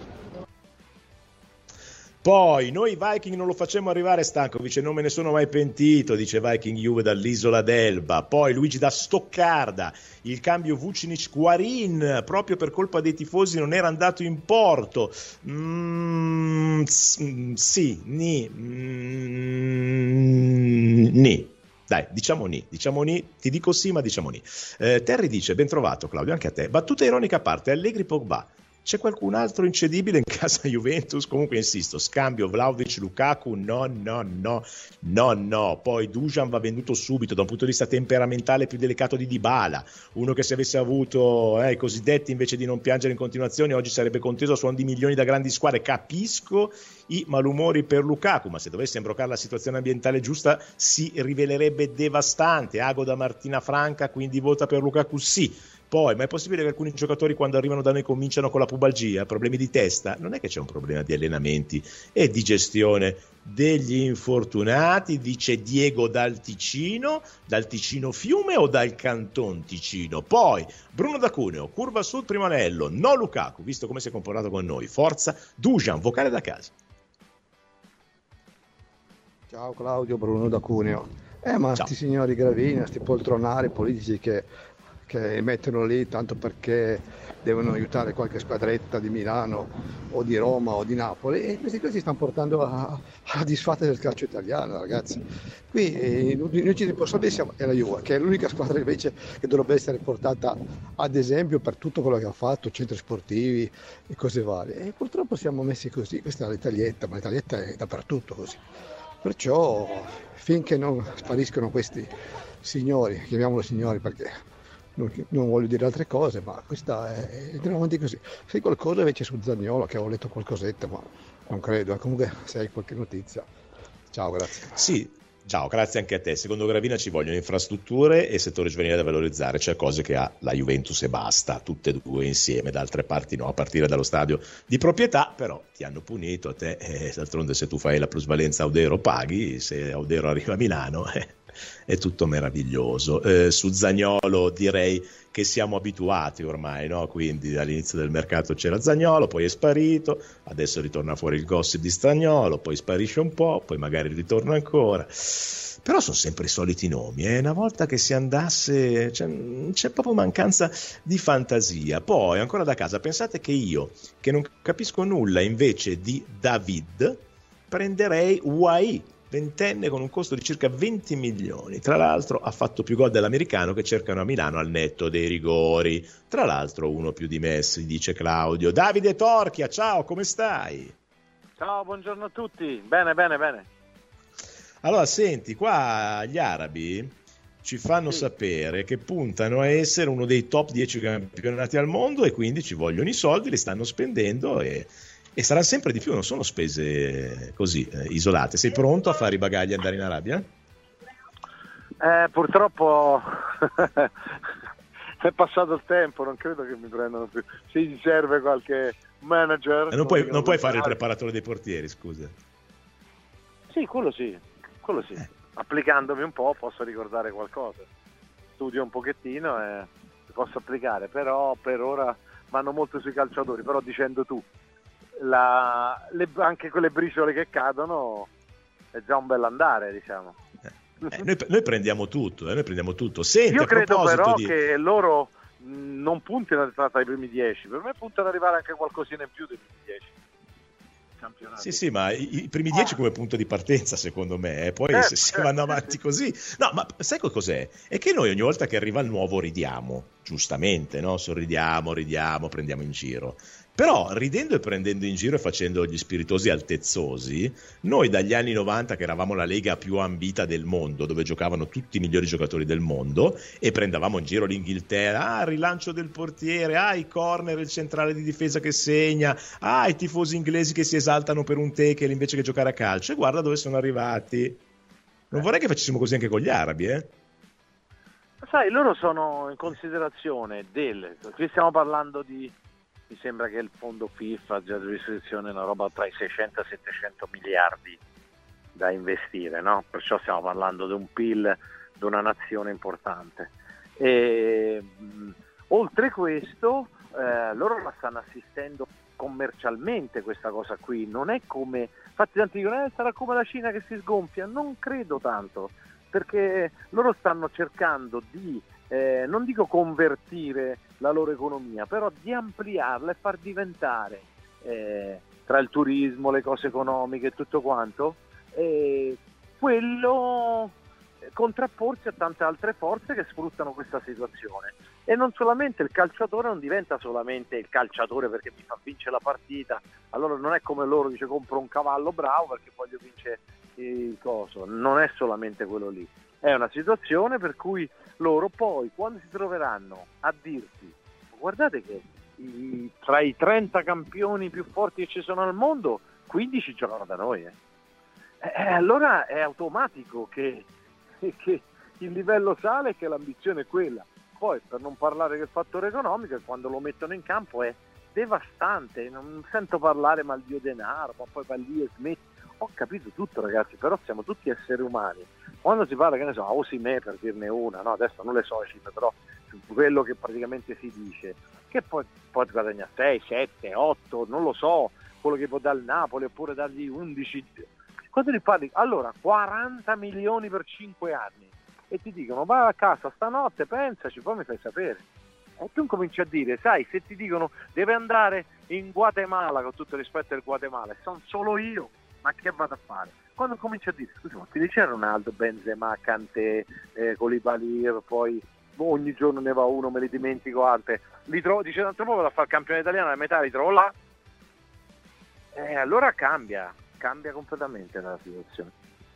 Poi noi Viking non lo facciamo arrivare Stankovic e non me ne sono mai pentito, dice Viking Juve dall'isola d'Elba. Poi Luigi da Stoccarda, il cambio Vucinic-Guarin proprio per colpa dei tifosi non era andato in porto. Mm, sì, ni, mm, ni. Dai, diciamo ni, diciamo ni, ti dico sì ma diciamo ni. Eh, Terry dice, ben trovato Claudio, anche a te. Battuta ironica a parte, Allegri Pogba. C'è qualcun altro incedibile in casa Juventus? Comunque insisto, scambio Vlahovic, Lukaku, no, no, no, no, no. Poi Dujan va venduto subito, da un punto di vista temperamentale più delicato di Dybala. Uno che se avesse avuto eh, i cosiddetti invece di non piangere in continuazione oggi sarebbe conteso a suon di milioni da grandi squadre. Capisco i malumori per Lukaku, ma se dovesse imbroccare la situazione ambientale giusta si rivelerebbe devastante. Ago da Martina Franca, quindi vota per Lukaku sì. Poi, ma è possibile che alcuni giocatori quando arrivano da noi cominciano con la pubalgia, problemi di testa? Non è che c'è un problema di allenamenti e di gestione degli infortunati, dice Diego dal Ticino, dal Ticino Fiume o dal Canton Ticino? Poi, Bruno da Cuneo, curva sud, primo anello, no Lukaku, visto come si è comportato con noi, forza Dujan, vocale da casa. Ciao Claudio, Bruno da Cuneo. Eh ma sti signori Gravina, sti poltronari politici che che mettono lì tanto perché devono aiutare qualche squadretta di Milano o di Roma o di Napoli, e questi qui si stanno portando a- alla disfatta del calcio italiano, ragazzi. Qui eh, noi ci responsabili è la Juve, che è l'unica squadra invece che dovrebbe essere portata ad esempio per tutto quello che ha fatto, centri sportivi e cose varie, e purtroppo siamo messi così. Questa è l'Italietta, ma l'Italietta è dappertutto così. Perciò finché non spariscono questi signori, chiamiamolo signori perché non, non voglio dire altre cose, ma questa è, è avanti così. Sai qualcosa invece su Zaniolo, che ho letto qualcosetta, ma non credo, comunque se hai qualche notizia. Ciao, grazie. Sì, ciao, grazie anche a te. Secondo Gravina ci vogliono infrastrutture e settore giovanile da valorizzare, cioè cose che ha la Juventus e basta, tutte e due insieme, da altre parti no, a partire dallo stadio di proprietà, però ti hanno punito a te, eh, d'altronde se tu fai la plusvalenza Audero paghi, se Audero arriva a Milano eh, è tutto meraviglioso. Eh, su Zaniolo direi che siamo abituati ormai, no? Quindi all'inizio del mercato c'era Zaniolo, poi è sparito, adesso ritorna fuori il gossip di Zaniolo, poi sparisce un po', poi magari ritorna ancora. Però sono sempre i soliti nomi, eh? Una volta che si andasse c'è, c'è proprio mancanza di fantasia. Poi ancora da casa, pensate che io, che non capisco nulla, invece di David prenderei Uai, ventenne con un costo di circa venti milioni. Tra l'altro ha fatto più gol dell'americano che cercano a Milano al netto dei rigori. Tra l'altro uno più di Messi, dice Claudio. Davide Torchia, ciao, come stai? Ciao, buongiorno a tutti. Bene, bene, bene. Allora, senti, qua gli arabi ci fanno sì. sapere che puntano a essere uno dei top dieci campionati al mondo e quindi ci vogliono i soldi, li stanno spendendo e... E sarà sempre di più, non sono spese così eh, isolate. Sei pronto a fare i bagagli e andare in Arabia? Eh, purtroppo è passato il tempo, non credo che mi prendano più. Se gli serve qualche manager... Eh, non puoi, non puoi fare il preparatore dei portieri, scusa. Sì, quello sì, quello sì. Eh. Applicandomi un po' posso ricordare qualcosa. Studio un pochettino e posso applicare, però per ora vanno molto sui calciatori, però dicendo tu. La, le, anche quelle briciole che cadono è già un bel andare, diciamo. Eh, noi, noi prendiamo tutto, eh, noi prendiamo tutto. Senti, io credo però di... che loro mh, non puntino ad arrivare ai primi dieci, per me puntano ad arrivare anche qualcosina in più dei primi dieci campionati. Sì, sì, ma i, i primi dieci ah. come punto di partenza secondo me, eh. Poi eh, se, se vanno avanti così. No, ma sai cos'è? È che noi ogni volta che arriva il nuovo ridiamo, giustamente, no? Sorridiamo, ridiamo, prendiamo in giro. Però ridendo e prendendo in giro e facendo gli spiritosi altezzosi, noi dagli anni novanta che eravamo la lega più ambita del mondo, dove giocavano tutti i migliori giocatori del mondo e prendavamo in giro l'Inghilterra, ah, rilancio del portiere, ah, i corner, il centrale di difesa che segna, ah, i tifosi inglesi che si esaltano per un tackle invece che giocare a calcio, e guarda dove sono arrivati. Non vorrei che facessimo così anche con gli arabi, eh? Sai, loro sono in considerazione del... Qui stiamo parlando di... Mi sembra che il fondo FIFA già a disposizione una roba tra i seicento e settecento miliardi da investire, no? Perciò stiamo parlando di un P I L di una nazione importante. E, mh, oltre questo, eh, loro la stanno assistendo commercialmente questa cosa qui. Non è come, infatti tanti dicono, eh, sarà come la Cina che si sgonfia. Non credo tanto, perché loro stanno cercando di Eh, non dico convertire la loro economia, però di ampliarla e far diventare eh, tra il turismo, le cose economiche e tutto quanto, eh, quello eh, contrapporsi a tante altre forze che sfruttano questa situazione. E non solamente il calciatore non diventa solamente il calciatore perché mi fa vincere la partita, allora non è come loro, dice compro un cavallo bravo perché voglio vincere il coso, non è solamente quello lì. È una situazione per cui loro poi, quando si troveranno a dirti guardate che i, tra i trenta campioni più forti che ci sono al mondo, quindici giocano da noi, eh. Eh, allora è automatico che, che il livello sale e che l'ambizione è quella. Poi, per non parlare del fattore economico, quando lo mettono in campo è devastante. Non sento parlare mal dio denaro, ma poi va lì e smetti. Ho capito tutto, ragazzi, però siamo tutti esseri umani. Quando si parla, che ne so, a Osimè, per dirne una, no, adesso non le so le cifre, però quello che praticamente si dice, che poi, poi guadagna sei, sette, otto, non lo so, quello che può dare il Napoli, oppure dargli undici. Quando ti parli, allora, quaranta milioni per cinque anni, e ti dicono, vai a casa stanotte, pensaci, poi mi fai sapere. E tu cominci a dire, sai, se ti dicono, deve andare in Guatemala, con tutto il rispetto del Guatemala, e sono solo io, ma che vado a fare? Quando cominci a dire, scusa, ma ti dice Ronaldo, Benzema, Kanté, eh, Koulibaly, poi ogni giorno ne va uno, me li dimentico altre, li trovo, dice tanto po' vado a fare il campione italiano, a metà li trovo là, e eh, allora cambia, cambia completamente la situazione.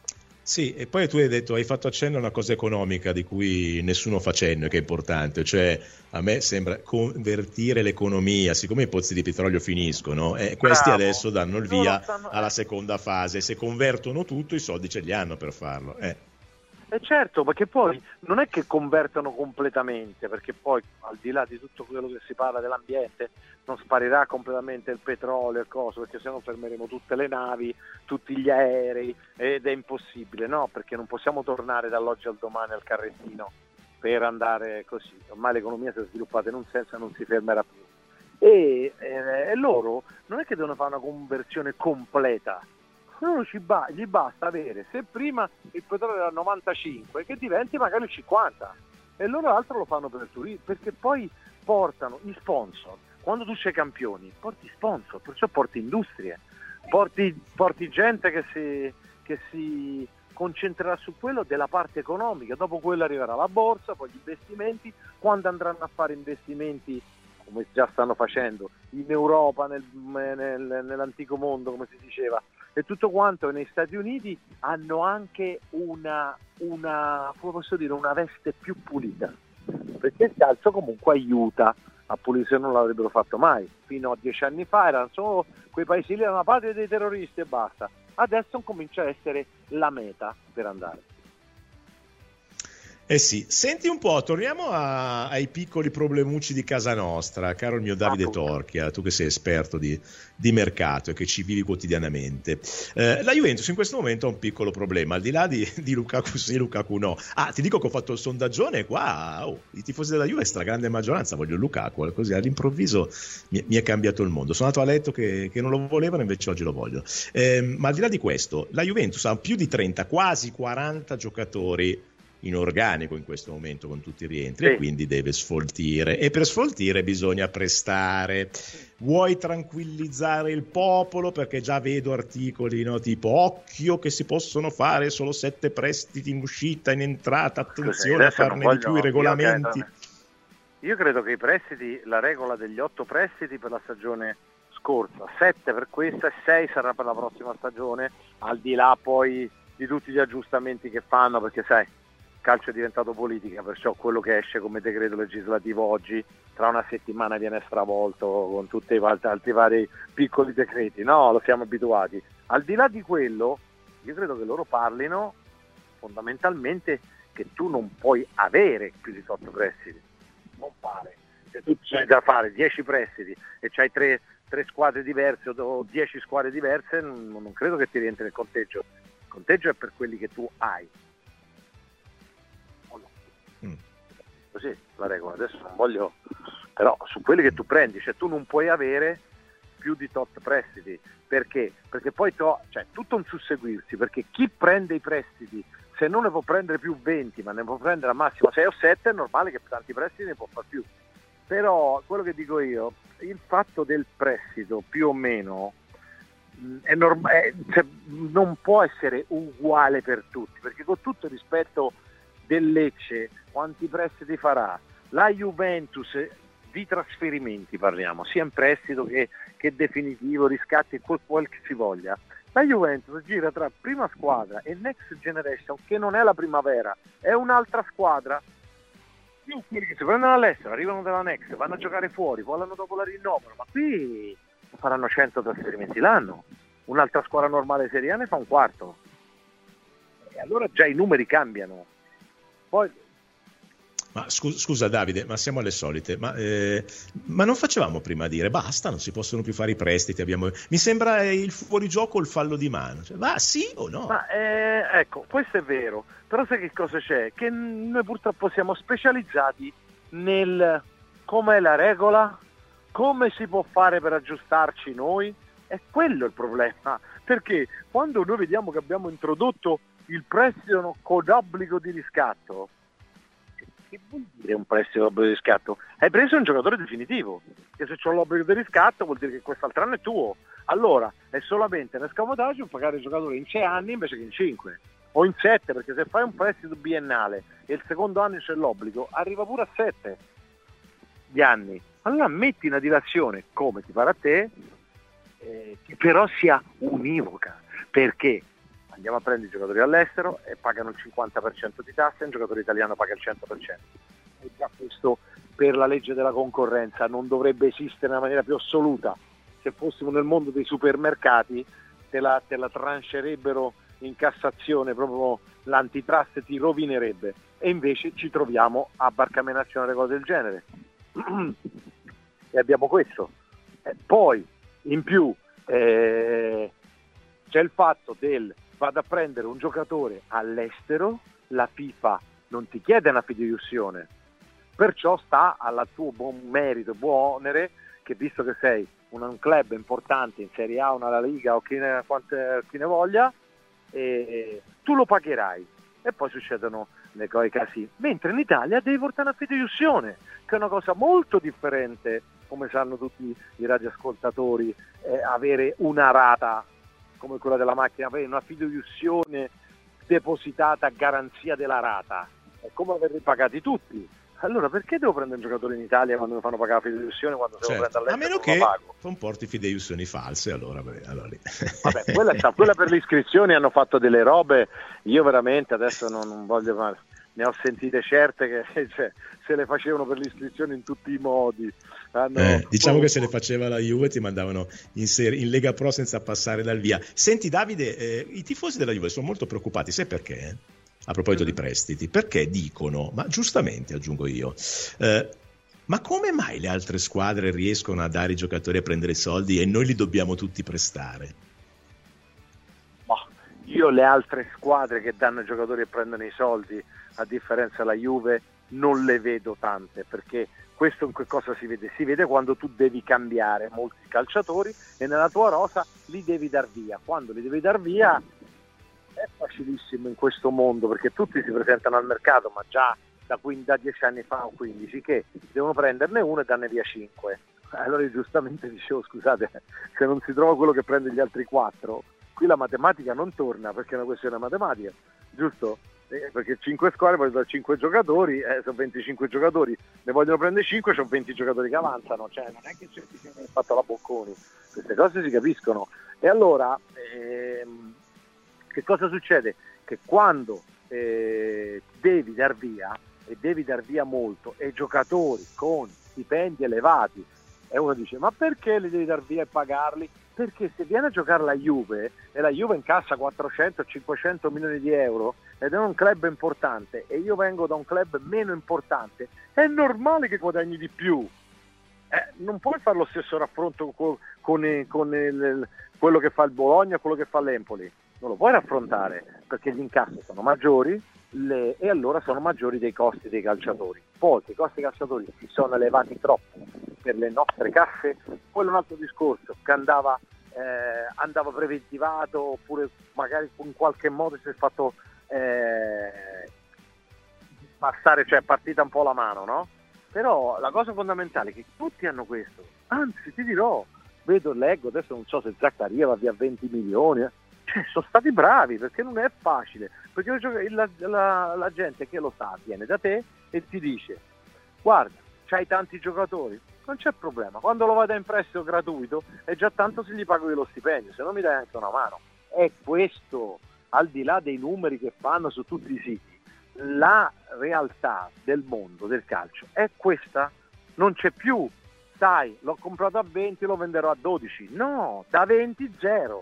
Sì, e poi tu hai detto, hai fatto accenno a una cosa economica di cui nessuno fa cenno e che è importante, cioè a me sembra convertire l'economia, siccome i pozzi di petrolio finiscono, eh, questi Bravo. adesso danno il via stanno... alla seconda fase, se convertono tutto i soldi ce li hanno per farlo. Eh. E certo, perché poi non è che convertono completamente, perché poi al di là di tutto quello che si parla dell'ambiente non sparirà completamente il petrolio e cose, perché se no fermeremo tutte le navi, tutti gli aerei, ed è impossibile, no? Perché non possiamo tornare dall'oggi al domani al carrettino per andare così, ormai l'economia si è sviluppata in un senso e non si fermerà più. E, e, e loro non è che devono fare una conversione completa, loro ci ba- gli basta avere, se prima il petrolio era novantacinque, che diventi magari il cinquanta, e loro altro lo fanno per il turismo, perché poi portano gli sponsor. Quando tu sei campioni porti sponsor, perciò porti industrie, porti, porti gente che si, che si concentrerà su quello della parte economica, dopo quello arriverà la borsa, poi gli investimenti, quando andranno a fare investimenti come già stanno facendo in Europa, nel, nel, nell'antico mondo come si diceva, e tutto quanto, negli Stati Uniti hanno anche una, una, come posso dire, una veste più pulita, perché il calcio comunque aiuta a pulire, se non l'avrebbero fatto mai. Fino a dieci anni fa erano solo quei paesi lì, erano la patria dei terroristi e basta. Adesso comincia a essere la meta per andare. Eh sì, senti un po', torniamo a, ai piccoli problemucci di casa nostra, caro il mio Davide ah, Torchia, tu che sei esperto di, di mercato e che ci vivi quotidianamente. Eh, la Juventus in questo momento ha un piccolo problema, al di là di, di Lukaku sì, Lukaku no. Ah, ti dico che ho fatto il sondaggione qua, oh, i tifosi della Juve, stragrande maggioranza, voglio Lukaku, così all'improvviso mi, mi è cambiato il mondo. Sono andato a letto che, che non lo volevano, invece oggi lo voglio. Eh, ma al di là di questo, la Juventus ha più di trenta, quasi quaranta giocatori in organico in questo momento con tutti i rientri, sì. E quindi deve sfoltire, e per sfoltire bisogna prestare. Vuoi tranquillizzare il popolo, perché già vedo articoli, no, tipo occhio che si possono fare solo sette prestiti in uscita, in entrata, attenzione a farne voglio, di più i regolamenti. Io credo, io credo che i prestiti, la regola degli otto prestiti per la stagione scorsa, sette per questa e sei sarà per la prossima stagione, al di là poi di tutti gli aggiustamenti che fanno, perché sai, calcio è diventato politica, perciò quello che esce come decreto legislativo oggi tra una settimana viene stravolto con tutti i altri vari piccoli decreti, no, lo siamo abituati. Al di là di quello, io credo che loro parlino fondamentalmente che tu non puoi avere più di otto prestiti, non pare. Se tu c'hai da fare dieci prestiti e c'hai tre, tre squadre diverse o dieci squadre diverse, non, non credo che ti rientri nel conteggio. Il conteggio è per quelli che tu hai. Così la regola, adesso non voglio, però su quelli che tu prendi, cioè tu non puoi avere più di tot prestiti, perché? Perché poi to, cioè tutto un susseguirsi, perché chi prende i prestiti, se non ne può prendere più venti, ma ne può prendere al massimo sei o sette, è normale che tanti prestiti ne può far più. Però quello che dico io, il fatto del prestito più o meno è norm- è, cioè, non può essere uguale per tutti, perché con tutto il rispetto del Lecce, quanti prestiti farà? La Juventus, di trasferimenti parliamo, sia in prestito che, che definitivo, riscatti, quel, quel che si voglia. La Juventus gira tra prima squadra e Next Generation, che non è la primavera, è un'altra squadra, più quelli che si prendono all'estero, arrivano dalla Next, vanno a giocare fuori, poi l'anno dopo la rinnovano, ma qui faranno cento trasferimenti l'anno, un'altra squadra normale Serie A ne fa un quarto, e allora già i numeri cambiano. Poi Ma scusa, scusa Davide, ma siamo alle solite, ma, eh, ma non facevamo prima dire basta, non si possono più fare i prestiti, abbiamo... mi sembra il fuorigioco, il fallo di mano, cioè, va sì o no? Ma eh, ecco, questo è vero, però sai che cosa c'è? Che noi purtroppo siamo specializzati nel com'è la regola, come si può fare per aggiustarci noi, è quello il problema, perché quando noi vediamo che abbiamo introdotto il prestito con obbligo di riscatto, che vuol dire un prestito con obbligo di riscatto? Hai preso un giocatore definitivo, che se c'ho l'obbligo di riscatto vuol dire che quest'altro anno è tuo, allora è solamente un escamotaggio pagare il giocatore in sei anni invece che in cinque o in sette, perché se fai un prestito biennale e il secondo anno c'è l'obbligo arriva pure a sette di anni, allora metti una dilazione come ti pare a te, eh, che però sia univoca, perché andiamo a prendere i giocatori all'estero e pagano il cinquanta per cento di tasse, e un giocatore italiano paga il cento per cento. E già questo, per la legge della concorrenza, non dovrebbe esistere nella maniera più assoluta. Se fossimo nel mondo dei supermercati te la, te la trancherebbero in Cassazione, proprio l'antitrust ti rovinerebbe, e invece ci troviamo a barcamenarci una cosa del genere. E abbiamo questo. Eh, poi in più eh, c'è il fatto del vado a prendere un giocatore all'estero, la FIFA non ti chiede una fideiussione, perciò sta al tuo buon merito, buon onere, che visto che sei un, un club importante in Serie A, una La Liga o chi ne, quante, chi ne voglia, e tu lo pagherai, e poi succedono le coi casi, mentre in Italia devi portare una fideiussione, che è una cosa molto differente, come sanno tutti i radioascoltatori, eh, avere una rata come quella della macchina, avere una fideiussione depositata a garanzia della rata, è come averli pagati tutti. Allora perché devo prendere un giocatore in Italia quando mi fanno pagare la fideiussione, quando se certo. lo prendo all'estero? A meno che non porti fideiussioni false, allora, vabbè, allora lì. Vabbè, quella, quella per le iscrizioni hanno fatto delle robe, io veramente adesso non, non voglio fare, ne ho sentite certe che cioè, se le facevano per le iscrizioni in tutti i modi. Hanno... Eh, diciamo che se le faceva la Juve ti mandavano in, serie, in Lega Pro senza passare dal via. Senti Davide, eh, i tifosi della Juve sono molto preoccupati, sai perché? A proposito di prestiti, perché dicono, ma giustamente aggiungo io, eh, ma come mai le altre squadre riescono a dare i giocatori a prendere soldi e noi li dobbiamo tutti prestare? Ma io le altre squadre che danno i giocatori e prendono i soldi, a differenza della Juve, non le vedo tante, perché questo in che cosa si vede? Si vede quando tu devi cambiare molti calciatori e nella tua rosa li devi dar via. Quando li devi dar via è facilissimo in questo mondo, perché tutti si presentano al mercato, ma già da, da dieci anni fa o quindici, che devono prenderne uno e darne via cinque. Allora io giustamente dicevo, scusate, se non si trova quello che prende gli altri quattro, qui la matematica non torna, perché è una questione matematica, giusto? Eh, perché cinque squadre vogliono cinque giocatori, eh, sono venticinque giocatori, ne vogliono prendere cinque, sono venti giocatori che avanzano, cioè non è che c'è chi si è fatto la Bocconi, queste cose si capiscono. E allora ehm, che cosa succede? Che quando eh, devi dar via, e devi dar via molto, e giocatori con stipendi elevati, e uno dice ma perché li devi dar via e pagarli? Perché se viene a giocare la Juve e la Juve incassa quattrocento cinquecento milioni di euro ed è un club importante e io vengo da un club meno importante, è normale che guadagni di più. Eh, non puoi fare lo stesso raffronto con, con, con il, quello che fa il Bologna, quello che fa l'Empoli, non lo puoi raffrontare, perché gli incassi sono maggiori le, e allora sono maggiori dei costi dei calciatori. Poi i costi dei calciatori si sono elevati troppo per le nostre casse, quello è un altro discorso, che andava, eh, andava preventivato, oppure magari in qualche modo si è fatto eh, passare, cioè partita un po' la mano, no? Però la cosa fondamentale è che tutti hanno questo, anzi ti dirò, vedo, leggo, adesso non so se Zaccaria va via venti milioni, eh. Cioè, sono stati bravi, perché non è facile, perché la, la, la gente che lo sa viene da te e ti dice guarda, c'hai tanti giocatori, non c'è problema, quando lo vado in prestito gratuito è già tanto se gli pago io lo stipendio, se no mi dai anche una mano. È questo, al di là dei numeri che fanno su tutti i siti, la realtà del mondo del calcio è questa, non c'è più sai, l'ho comprato a venti, lo venderò a dodici, no, da venti zero.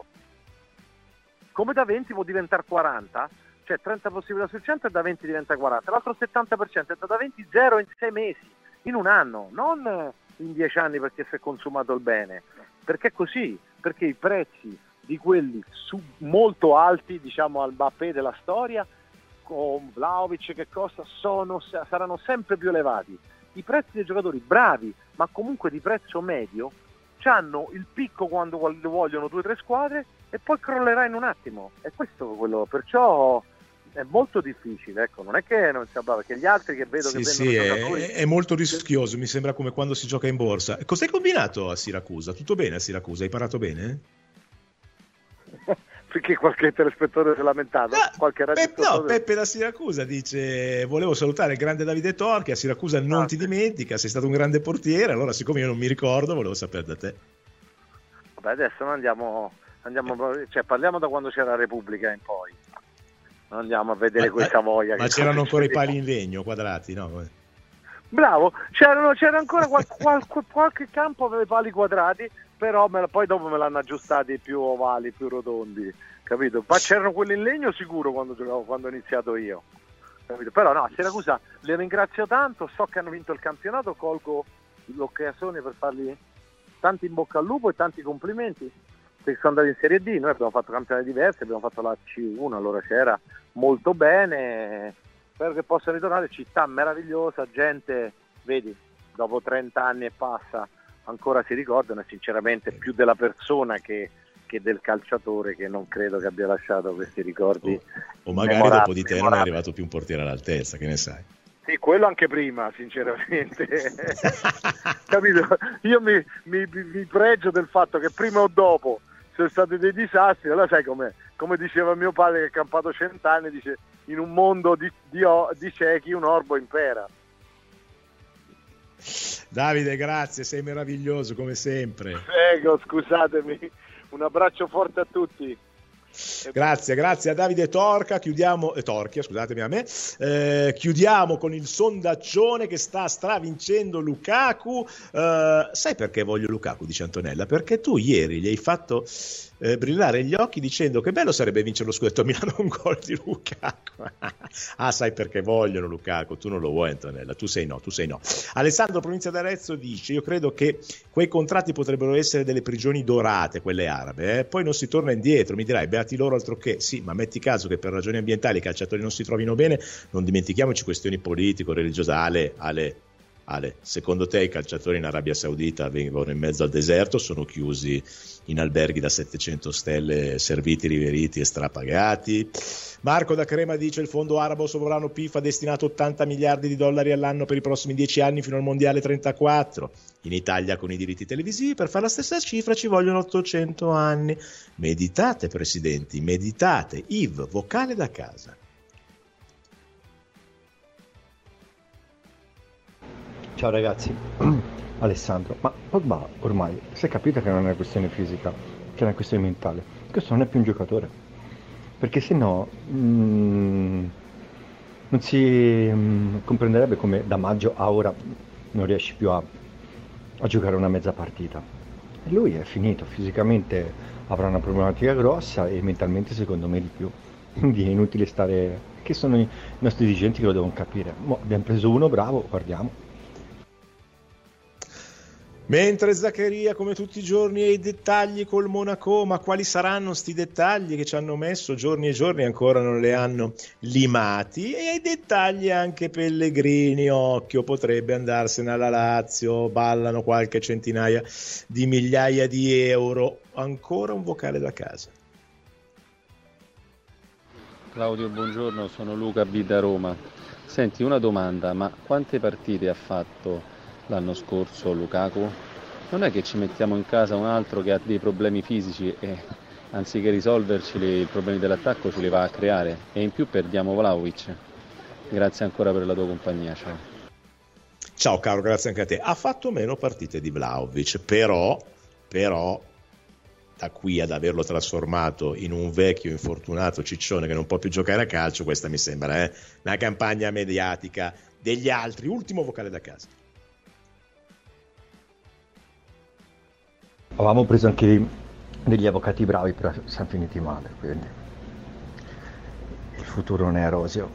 Come da venti può diventare quaranta, cioè trenta possibilità sul cento e da venti diventa quaranta, l'altro settanta per cento è da venti zero in sei mesi, in un anno, non in dieci anni perché si è consumato il bene, perché è così, perché i prezzi di quelli su, molto alti, diciamo al Mbappé della storia, con Vlahovic che costa, sono, saranno sempre più elevati. I prezzi dei giocatori bravi, ma comunque di prezzo medio, hanno il picco quando vogliono due o tre squadre e poi crollerà in un attimo, e questo è quello, perciò è molto difficile, ecco, non è che non sia bravo, perché gli altri che vedo sì, che sì, vendono è, giocatori... è molto rischioso, mi sembra come quando si gioca in borsa. Cos'hai combinato a Siracusa? Tutto bene a Siracusa? Hai parato bene? Perché qualche telespettatore si è lamentato, ah, qualche Peppe, no, Peppe da Siracusa dice volevo salutare il grande Davide Torchi, a Siracusa non ah, ti sì. dimentica, sei stato un grande portiere, allora siccome io non mi ricordo volevo sapere da te. Vabbè, adesso non andiamo Andiamo, cioè, parliamo da quando c'era la Repubblica in poi. Non andiamo a vedere ma, questa voglia. Ma c'erano ancora i pali in legno quadrati, no? Bravo, c'erano, c'era ancora qual, qual, qualche campo aveva i pali quadrati, però me, poi dopo me l'hanno aggiustati più ovali, più rotondi, capito? Ma c'erano quelli in legno sicuro quando giocavo, quando ho iniziato io, capito? Però no, Siracusa, le ringrazio tanto, so che hanno vinto il campionato, colgo l'occasione per fargli tanti in bocca al lupo e tanti complimenti, perché sono andati in Serie D, noi abbiamo fatto campionati diversi, abbiamo fatto la C uno, allora c'era molto bene, spero che possa ritornare, città meravigliosa, gente, vedi, dopo trenta anni e passa ancora si ricordano, e sinceramente più della persona che, che del calciatore, che non credo che abbia lasciato questi ricordi. O, o magari dopo di te non è arrivato più un portiere all'altezza, che ne sai? Sì, quello anche prima, sinceramente. Capito? Io mi, mi, mi pregio del fatto che prima o dopo sono stati dei disastri, allora sai com'è? Come diceva mio padre che ha campato cent'anni, dice in un mondo di, di, di ciechi un orbo impera. Davide, grazie, sei meraviglioso come sempre. Prego, scusatemi, un abbraccio forte a tutti. Grazie, grazie a Davide Torca. Chiudiamo, eh, Torchia, scusatemi a me. Eh, chiudiamo con il sondaggione che sta stravincendo Lukaku. Eh, sai perché voglio Lukaku, dice Antonella? Perché tu ieri gli hai fatto eh, brillare gli occhi dicendo che bello sarebbe vincere lo scudetto a Milano con un gol di Lukaku. Ah, sai perché vogliono Lukaku? Tu non lo vuoi, Antonella, tu sei no, tu sei no. Alessandro, provincia d'Arezzo, dice: io credo che quei contratti potrebbero essere delle prigioni dorate, quelle arabe, eh? Poi non si torna indietro. Mi dirai, beati loro, altro che. Sì, ma metti caso che per ragioni ambientali i calciatori non si trovino bene, non dimentichiamoci questioni politico-religiose. Ale, Ale, Ale, secondo te i calciatori in Arabia Saudita vengono in mezzo al deserto, sono chiusi in alberghi da settecento stelle, serviti, riveriti e strapagati? Marco da Crema dice: il fondo arabo sovrano P I F ha destinato ottanta miliardi di dollari all'anno per i prossimi dieci anni fino al mondiale trentaquattro. In Italia con i diritti televisivi per fare la stessa cifra ci vogliono ottocento anni. Meditate, presidenti, meditate. Yves, vocale da casa. Ciao ragazzi, Alessandro, ma Pogba ormai si è capito che non è una questione fisica, che è una questione mentale. Questo non è più un giocatore, perché se no mm, non si mm, comprenderebbe come da maggio a ora non riesci più a, a giocare una mezza partita. E lui è finito, fisicamente avrà una problematica grossa e mentalmente secondo me di più. Quindi è inutile stare, che sono i nostri dirigenti che lo devono capire. Mo abbiamo preso uno bravo, guardiamo. Mentre Zaccaria, come tutti i giorni, ha i dettagli col Monaco, ma quali saranno sti dettagli che ci hanno messo giorni e giorni e ancora non le hanno limati? E ai dettagli anche Pellegrini, occhio, potrebbe andarsene alla Lazio, ballano qualche centinaia di migliaia di euro. Ancora un vocale da casa. Claudio, buongiorno, sono Luca B da Roma. Senti, una domanda, ma quante partite ha fatto l'anno scorso Lukaku? Non è che ci mettiamo in casa un altro che ha dei problemi fisici e anziché risolverci i problemi dell'attacco ce li va a creare, e in più perdiamo Vlahovic. Grazie ancora per la tua compagnia, ciao. Ciao caro, grazie anche a te. Ha fatto meno partite di Vlahovic, però però da qui ad averlo trasformato in un vecchio infortunato ciccione che non può più giocare a calcio, questa mi sembra eh, una campagna mediatica degli altri. Ultimo vocale da casa. Avevamo preso anche degli avvocati bravi, però siamo finiti male, quindi il futuro non è roseo.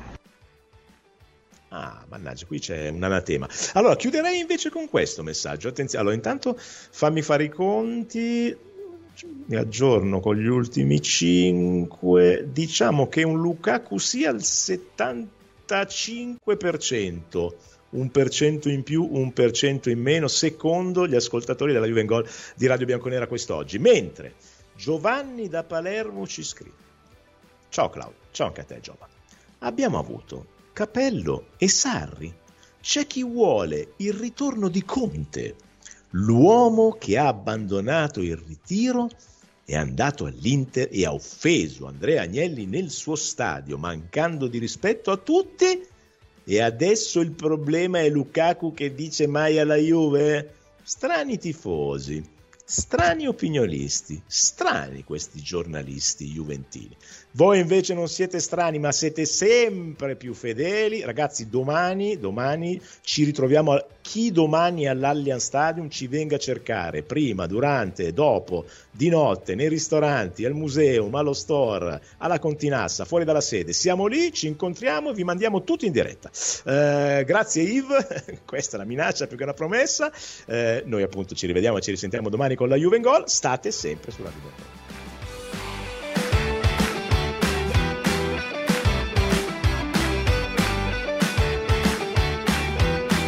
Ah, mannaggia, qui c'è un anatema. Allora, chiuderei invece con questo messaggio. Attenzione, allora intanto fammi fare i conti, mi aggiorno con gli ultimi cinque. Diciamo che un Lukaku sia al settantacinque per cento. Un per cento in più, un per cento in meno, secondo gli ascoltatori della Juve in Gol di Radio Bianconera quest'oggi. Mentre Giovanni da Palermo ci scrive: ciao Claudio, ciao anche a te Giovanni. Abbiamo avuto Capello e Sarri. C'è chi vuole il ritorno di Conte, l'uomo che ha abbandonato il ritiro, è andato all'Inter e ha offeso Andrea Agnelli nel suo stadio, mancando di rispetto a tutti. E adesso il problema è Lukaku che dice mai alla Juve? Strani tifosi, Strani opinionisti, strani questi giornalisti juventini. Voi invece non siete strani, ma siete sempre più fedeli. Ragazzi, domani, domani ci ritroviamo. A... Chi domani all'Allianz Stadium ci venga a cercare, prima, durante, dopo, di notte, nei ristoranti, al museum, allo store, alla Continassa, fuori dalla sede. Siamo lì, ci incontriamo, vi mandiamo tutti in diretta. Eh, grazie Yves, questa è la minaccia più che una promessa. Eh, noi appunto ci rivediamo e ci risentiamo domani con la Juve in Gol. State sempre sulla Juve in Gol.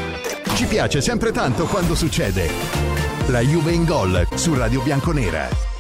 Ci piace sempre tanto quando succede. La Juve in Gol su Radio Bianconera.